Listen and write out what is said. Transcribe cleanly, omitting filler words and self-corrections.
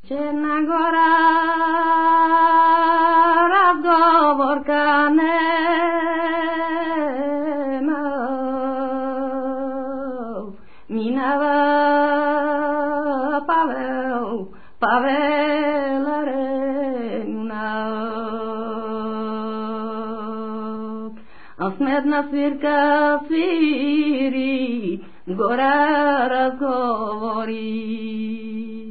Черна гора, разговорка нема. Минава Павел, Павеларена. А сметна свирка свири, гора разговори.